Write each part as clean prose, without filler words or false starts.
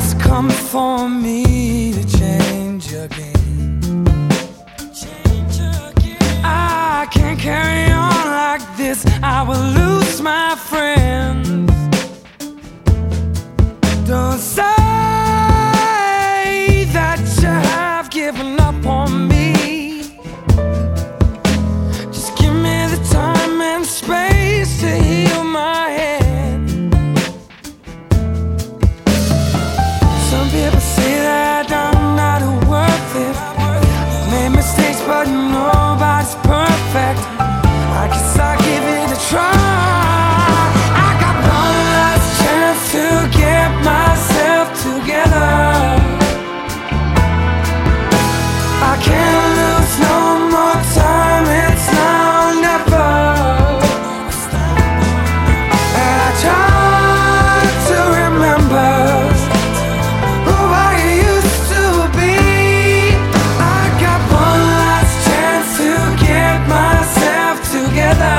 has come for me to change again. I can't carry on like this, I will lose my friends. Don't say that you have given up on me. Just give me the time and space to heal my head. Some people say that I'm not worth it. I've made mistakes but nobody's perfect. I guess I'll give it a try. I got one last chance to get myself together. I can't lose no more time, it's now or never. And I try to remember who I used to be. I got one last chance to get myself together.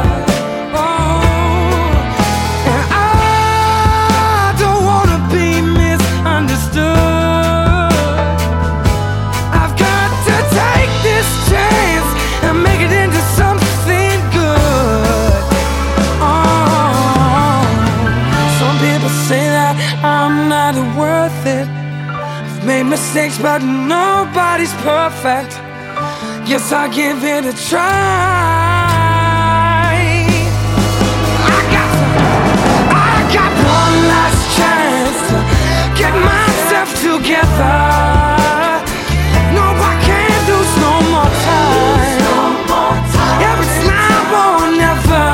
I'm not worth it. I've made mistakes but nobody's perfect. Guess I'll give it a try. I got one last chance to get myself together. No, I can't lose no more time. Yeah, it's now or never.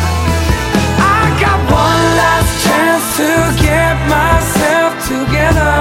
To get myself together.